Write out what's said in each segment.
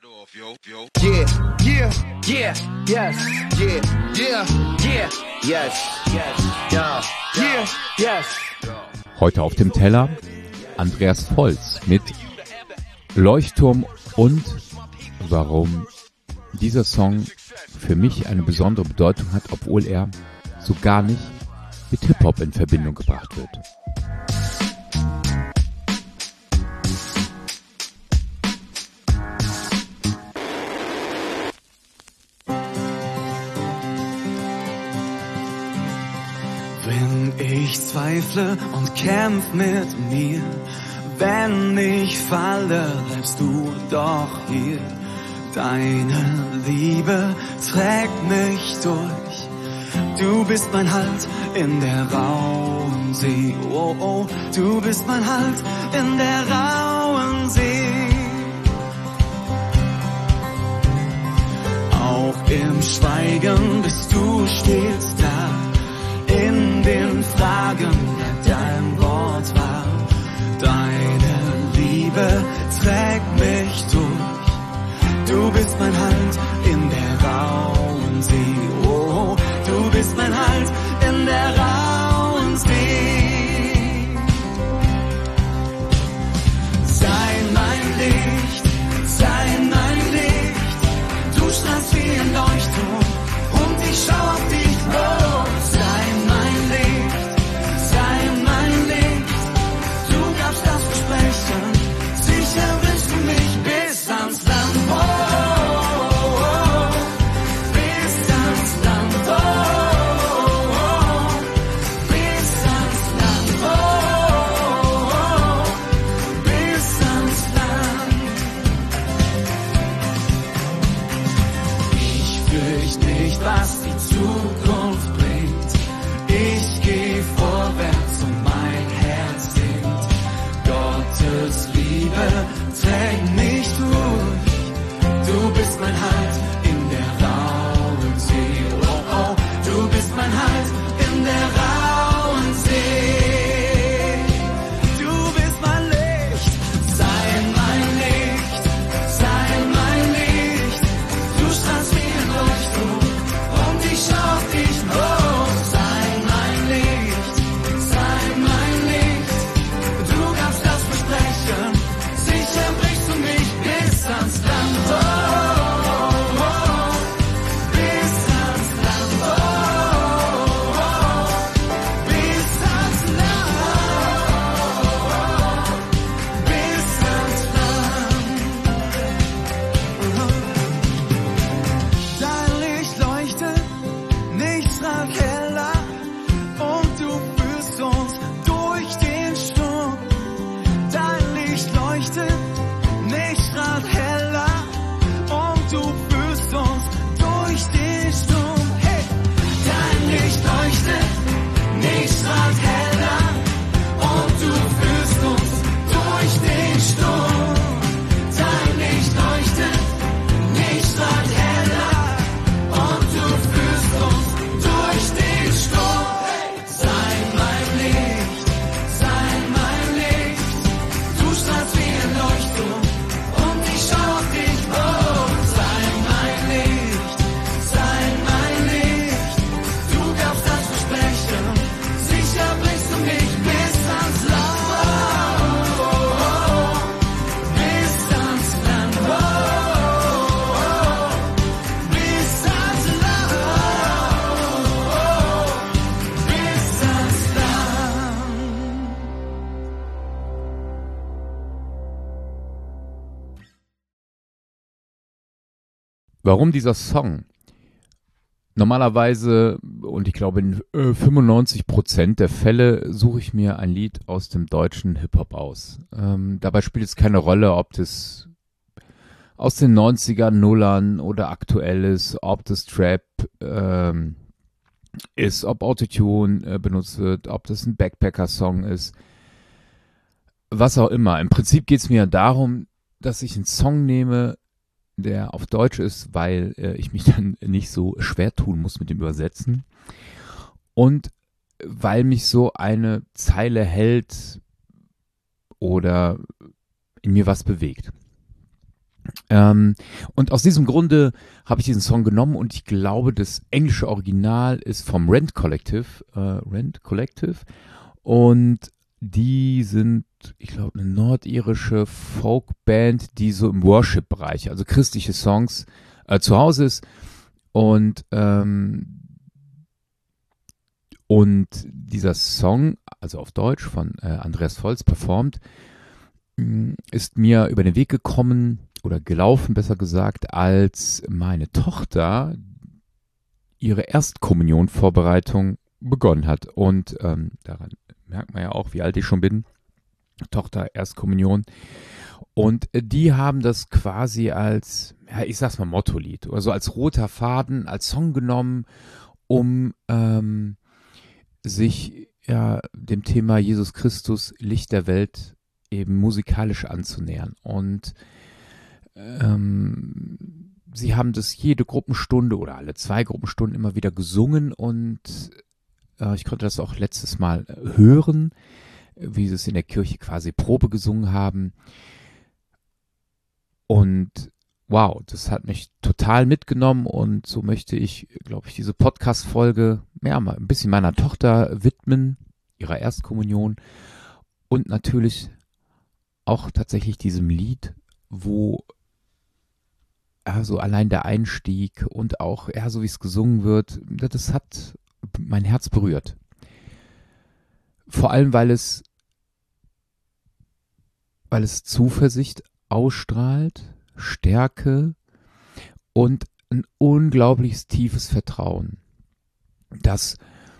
Yeah, yeah, yeah, yes, yeah, yeah, yeah, yes, yes, yeah, yeah, yes. Heute auf dem Teller Andreas Volz mit Leuchtturm und warum dieser Song für mich eine besondere Bedeutung hat, obwohl er so gar nicht mit Hip-Hop in Verbindung gebracht wird. Wenn ich zweifle und kämpf mit mir, wenn ich falle, bleibst du doch hier. Deine Liebe trägt mich durch. Du bist mein Halt in der rauen See. Oh, oh, du bist mein Halt in der rauen See. Auch im Schweigen bist du stets da. In den Fragen bleibt dein Wort wahr. Deine Liebe trägt mich durch. Du bist mein Halt in der rauen See. Oh, du bist mein Halt in der rauen See. Sei mein Licht, sei mein Licht. Du strahlst wie ein Leuchtturm und ich schau auf dich los. Sei mein Licht, sei mein Licht. Du gabst das Versprechen, sicher bringst du mich bis ans Land. Oh, oh, oh, bis ans Land. Oh, oh, bis ans Land. Oh, oh, bis ans Land. Ich fürchte nicht, was die Zukunft bringt. Ich geh vorwärts und mein Herz singt. Gottes Liebe trägt mich durch. Du bist mein Halt in der rauen See. Oh, oh, du bist mein Halt in der rauen See. Du bist mein Licht, sei mein Licht, sei mein Licht. Du strahlst wie ein Leuchtturm und ich schau auf dich los. Sei mein Licht, sei mein Licht. Du gabst das Versprechen, sicher bringst du mich bis ans Land. Oh, oh, oh, bis ans Land. Oh, oh, bis ans Land. Bis ans Land. Dein Licht leuchtet, nichts strahlt heller und du führst uns durch den Sturm. Dein Licht leuchtet, nichts strahlt heller und du führst uns durch den Sturm. Hey! Dein Licht leuchtet, nichts strahlt heller und du führst uns durch den Sturm. Dein Licht leuchtet, nichts strahlt heller und du führst uns durch den Sturm. Sei mein Licht, sei mein Licht. Du strahlst wie ein Leuchtturm und ich schau auf dich los. Sei mein Licht, sei mein Licht. Du gabst das Versprechen, sicher bringst du mich bis ans Land. Oh, oh, oh, bis ans Land. Oh, oh, bis ans Land. Oh, bis ans Land. Warum dieser Song? Normalerweise, und ich glaube in 95% der Fälle, suche ich mir ein Lied aus dem deutschen Hip-Hop aus. Dabei spielt es keine Rolle, ob das aus den 90ern, Nullern oder aktuell ist, ob das Trap ist, ob Autotune benutzt wird, ob das ein Backpacker-Song ist, was auch immer. Im Prinzip geht es mir darum, dass ich einen Song nehme, der auf Deutsch ist, weil ich mich dann nicht so schwer tun muss mit dem Übersetzen und weil mich so eine Zeile hält oder in mir was bewegt. Und aus diesem Grunde habe ich diesen Song genommen und ich glaube, das englische Original ist vom Rent Collective. Und die sind, ich glaube, eine nordirische Folkband, die so im Worship-Bereich, also christliche Songs, zu Hause ist. Und dieser Song, also auf Deutsch von Andreas Volz performt, ist mir über den Weg gekommen oder gelaufen, besser gesagt, als meine Tochter ihre Erstkommunionvorbereitung begonnen hat. Und daran merkt man ja auch, wie alt ich schon bin. Tochter, Erstkommunion. Und die haben das quasi als, ja, ich sag's mal, Mottolied, also als roter Faden, als Song genommen, um sich dem Thema Jesus Christus, Licht der Welt, eben musikalisch anzunähern. Und sie haben das jede Gruppenstunde oder alle 2 Gruppenstunden immer wieder gesungen und ich konnte das auch letztes Mal hören, wie sie es in der Kirche quasi Probe gesungen haben. Und wow, das hat mich total mitgenommen und so möchte ich, glaube ich, diese Podcast-Folge mal ein bisschen meiner Tochter widmen, ihrer Erstkommunion und natürlich auch tatsächlich diesem Lied, wo so allein der Einstieg und auch so wie es gesungen wird, das hat mein Herz berührt. Vor allem, weil es Zuversicht ausstrahlt, Stärke und ein unglaubliches tiefes Vertrauen, dass,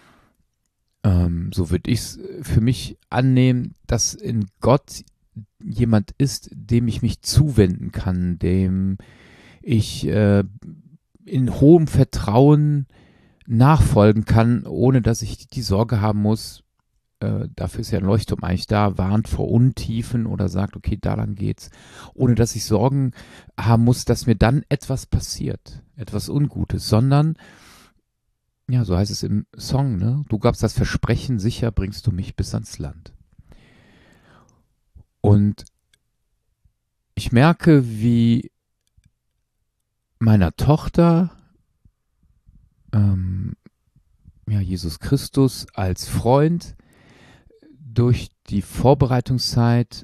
so würde ich es für mich annehmen, dass in Gott jemand ist, dem ich mich zuwenden kann, dem ich in hohem Vertrauen nachfolgen kann, ohne dass ich die Sorge haben muss, dafür ist ja ein Leuchtturm eigentlich da, warnt vor Untiefen oder sagt, okay, da lang geht's, ohne dass ich Sorgen haben muss, dass mir dann etwas passiert, etwas Ungutes, sondern, ja, so heißt es im Song, ne? Du gabst das Versprechen, sicher bringst du mich bis ans Land. Und ich merke, wie meiner Tochter Jesus Christus als Freund durch die Vorbereitungszeit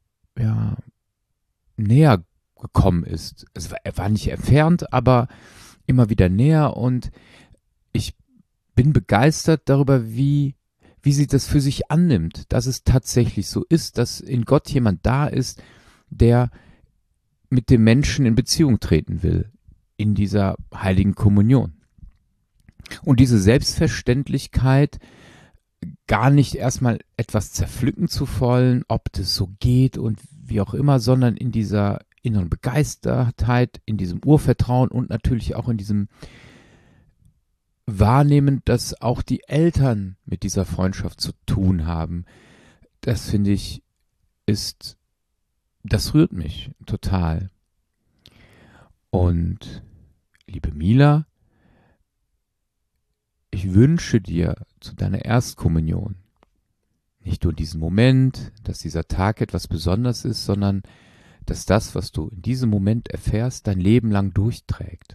näher gekommen ist. Er war nicht entfernt, aber immer wieder näher und ich bin begeistert darüber, wie sie das für sich annimmt, dass es tatsächlich so ist, dass in Gott jemand da ist, der mit dem Menschen in Beziehung treten will, in dieser heiligen Kommunion. Und diese Selbstverständlichkeit, gar nicht erstmal etwas zerpflücken zu wollen, ob das so geht und wie auch immer, sondern in dieser inneren Begeistertheit, in diesem Urvertrauen und natürlich auch in diesem Wahrnehmen, dass auch die Eltern mit dieser Freundschaft zu tun haben. Das finde ich, das rührt mich total. Und liebe Mila, ich wünsche dir zu deiner Erstkommunion nicht nur diesen Moment, dass dieser Tag etwas Besonderes ist, sondern dass das, was du in diesem Moment erfährst, dein Leben lang durchträgt.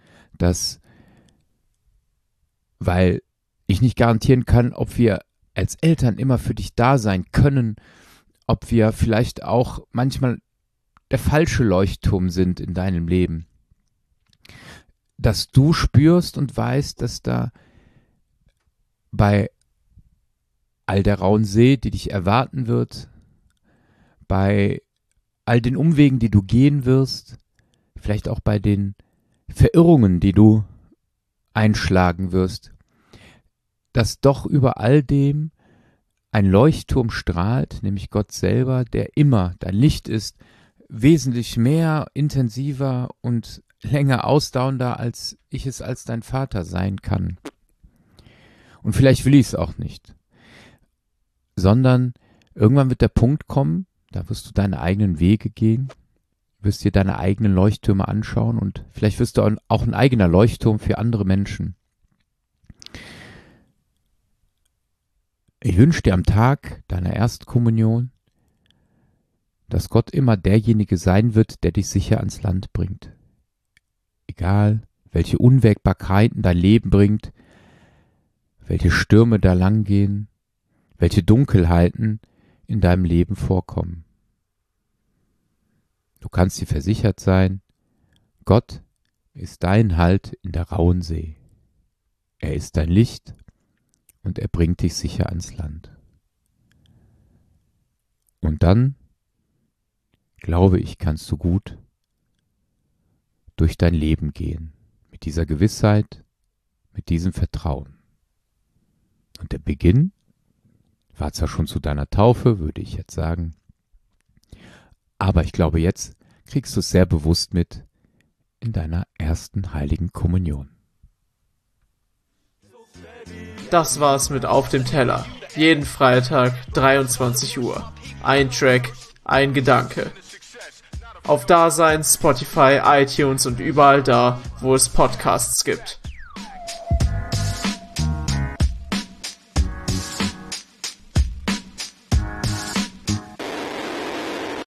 Weil ich nicht garantieren kann, ob wir als Eltern immer für dich da sein können, ob wir vielleicht auch manchmal der falsche Leuchtturm sind in deinem Leben. Dass du spürst und weißt, dass da bei all der rauen See, die dich erwarten wird, bei all den Umwegen, die du gehen wirst, vielleicht auch bei den Verirrungen, die du einschlagen wirst, dass doch über all dem ein Leuchtturm strahlt, nämlich Gott selber, der immer dein Licht ist, wesentlich mehr, intensiver und länger ausdauernder, als ich es als dein Vater sein kann. Und vielleicht will ich es auch nicht, sondern irgendwann wird der Punkt kommen, da wirst du deine eigenen Wege gehen, wirst dir deine eigenen Leuchttürme anschauen und vielleicht wirst du auch ein eigener Leuchtturm für andere Menschen. Ich wünsche dir am Tag deiner Erstkommunion, dass Gott immer derjenige sein wird, der dich sicher ans Land bringt. Egal, welche Unwägbarkeiten dein Leben bringt, welche Stürme da langgehen, welche Dunkelheiten in deinem Leben vorkommen. Du kannst dir versichert sein, Gott ist dein Halt in der rauen See. Er ist dein Licht und er bringt dich sicher ans Land. Und dann, glaube ich, kannst du gut durch dein Leben gehen, mit dieser Gewissheit, mit diesem Vertrauen. Und der Beginn war zwar schon zu deiner Taufe, würde ich jetzt sagen, aber ich glaube, jetzt kriegst du es sehr bewusst mit in deiner ersten heiligen Kommunion. Das war's mit Auf dem Teller. Jeden Freitag, 23 Uhr. Ein Track, ein Gedanke. Auf Dasein, Spotify, iTunes und überall da, wo es Podcasts gibt.